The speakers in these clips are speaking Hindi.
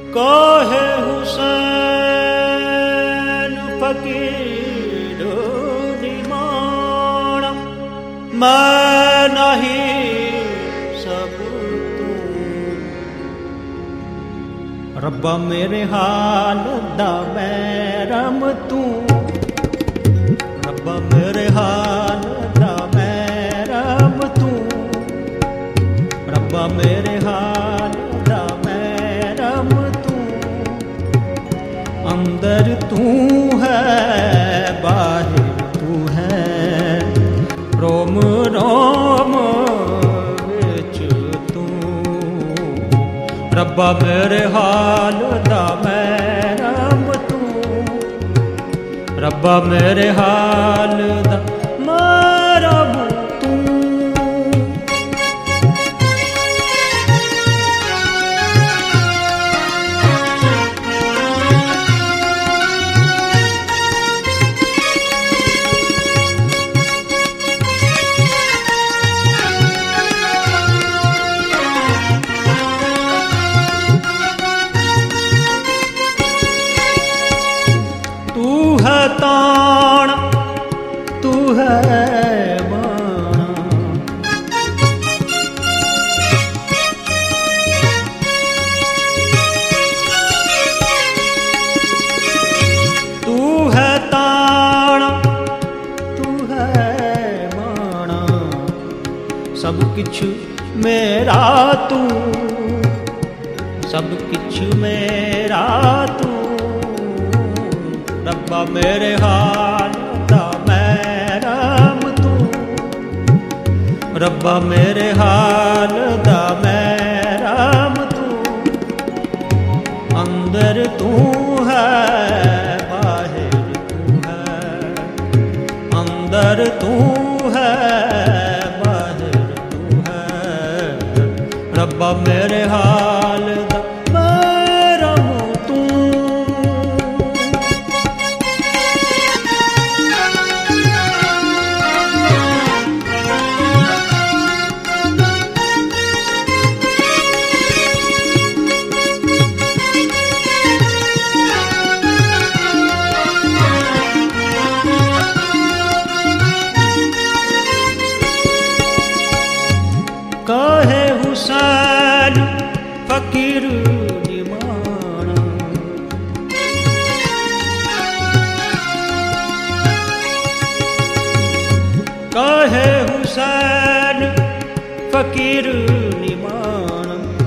काहे हुसैन फकीर निमाण, मैं नहीं सब तू। रब्बा मेरे हाल दा महरम तू, रब्बा मेरे हाल दा महरम तू, रब्बा मेरे हाल दा महरम तू। अंदर तू है बाहर तू है, रोम रोम विच तू। रब्बा मेरे हाल दा महरम तू, रब्बा मेरे हाल दा महरम तू। तू है ताण तू है बाणा, तू है ताण तू है बाणा। सब किछ मेरा तू, सब किछ मेरा तू। रब्बा मेरे हाल दा महरम तू, रब्बा मेरे हाल दा महरम तू। अंदर तू है बाहर तू है, अंदर तू है बाहर तू है। रब्बा मेरे हाल दा महरम तू। काहे हुसैन फकीर निमाण, काहे हुसैन फकीर निमाण।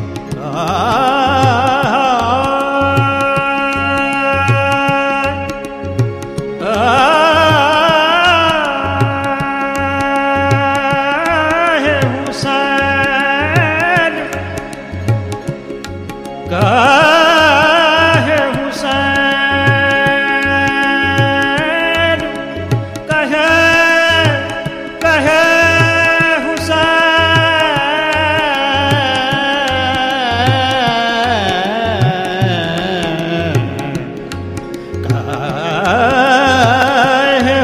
काहे हुसैन कहे कहे हुसैन, काहे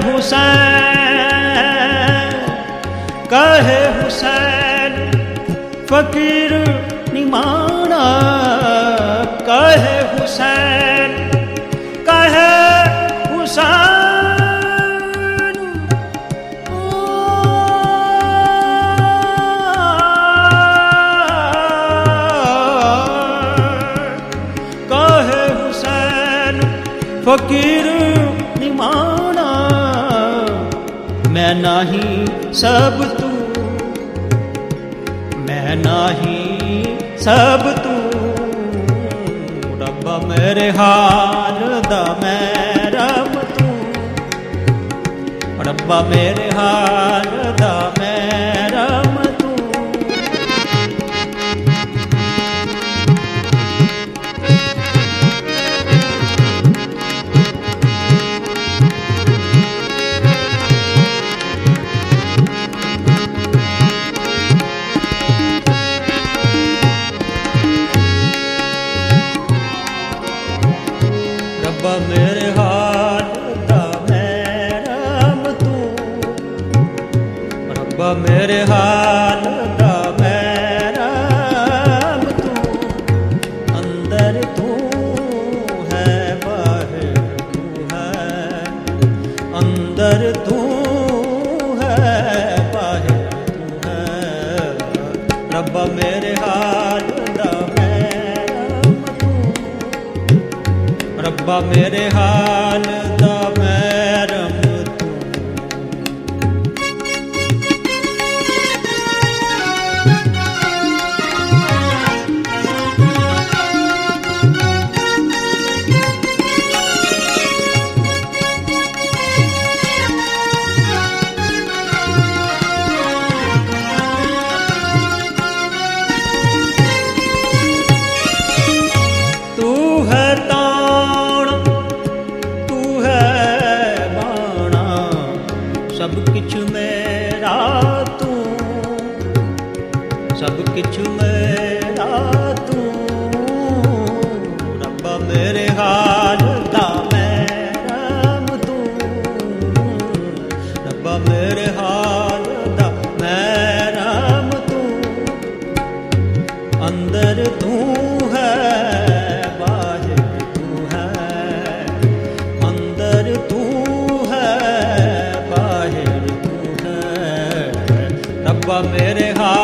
हुसैन, काहे हुसैन फकीर निमाणा। कहे हुसैन कहे हुसैन, कहे हुसैन फकीर निमाणा। मैं नहीं सब तू, मैं नहीं सब तू। रब्बा मेरे हाल दा महरम तू, रब्बा मेरे हाल दा महरम तू। रब्बा मेरे हाल दा महरम तू, रब्बा मेरे हाल दा महरम तू। अंदर तू रब्बा मेरे हाल दा महरम तू, रब्बा मेरे हाल दा महरम सब किछ मेरा तू, सब किछ मेरा तू, रब्बा मेरे हाल दा महरम तू, रब्बा मेरे हाल दा महरम तू, अंदर तू है बाहर तू है, अंदर तू रब्बा मेरे हाल